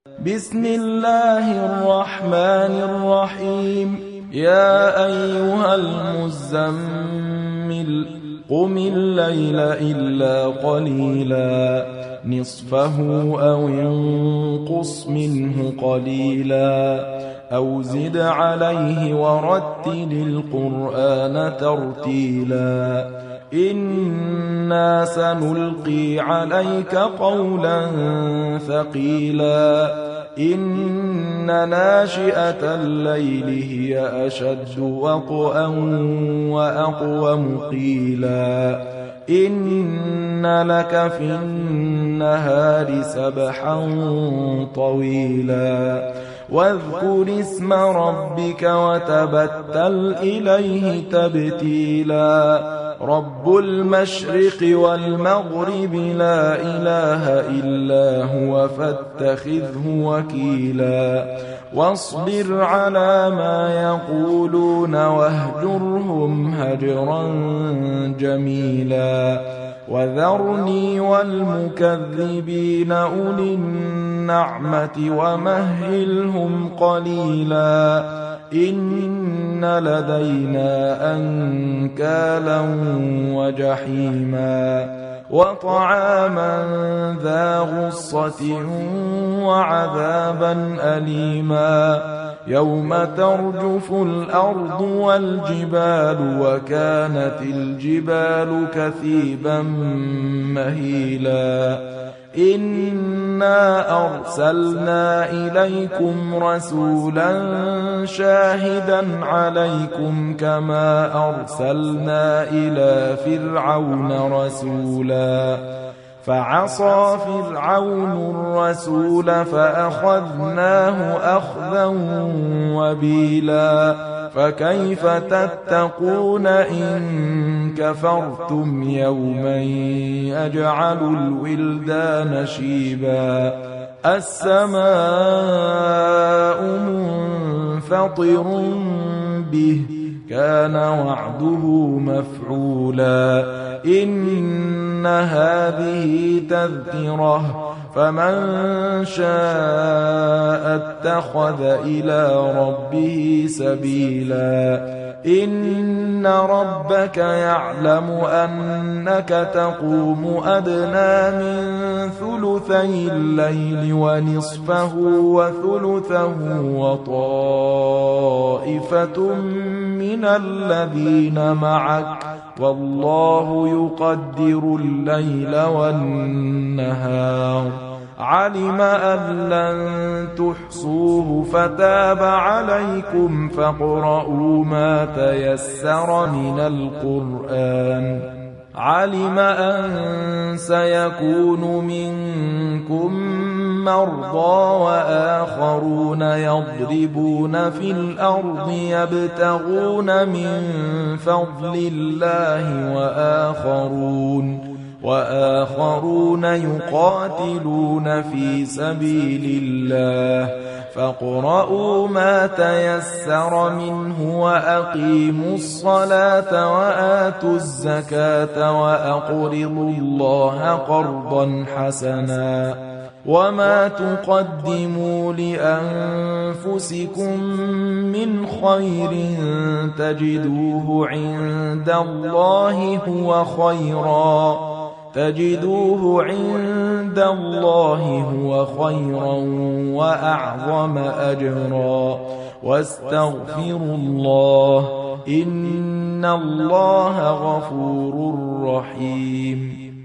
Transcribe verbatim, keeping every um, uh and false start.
بسم الله الرحمن الرحيم يا أيها المزمل قم الليل إلا قليلا نصفه أو انقص منه قليلا أو زد عليه ورتل القرآن ترتيلا إنا سنلقي عليك قولا ثقيلا إن ناشئة الليل هي أشد وطئا وأقوم قيلا إن لك في النهار سبحا طويلا واذكر اسم ربك وتبتل إليه تبتيلا رب المشرق والمغرب لا إله إلا هو فاتخذه وكيلا واصبر على ما يقولون واهجرهم هجرا جميلا وذرني والمكذبين أولي النعمة ومهلهم قليلا إن لدينا أنكالا وجحيما وطعاما ذا غصة وعذابا أليما يوم ترجف الأرض والجبال وكانت الجبال كثيبا مهيلا إنا أرسلنا إليكم رسولا شاهدا عليكم كما أرسلنا إلى فرعون رسولا فعصى فرعون الرسول فأخذناه أخذا وبيلا فكيف تتقون إن كفرتم يوما يجعل الولدان شيبا السماء منفطر به كان وعده مفعولا إن هذه تذكرة فمن شاء اتخذ إلى ربه سبيلا إن ربك يعلم أنك تقوم أدنى من ثلثي الليل ونصفه وثلثه وطائفة من الذين معك والله يقدر الليل والنهار علم أن لن تحصوه فتاب عليكم فاقرؤوا ما تيسر من القرآن علم أن سيكون منكم مرضى وآخرون يضربون في الأرض يبتغون من فضل الله وآخرون وآخرون يقاتلون في سبيل الله فاقرؤوا ما تيسر منه وأقيموا الصلاة وآتوا الزكاة وأقرضوا الله قرضا حسنا وما تقدموا لأنفسكم من خير تجدوه عند الله هو خيرا تجدوه عند الله هو خيرا وأعظم أجرا واستغفروا الله إن الله غفور رحيم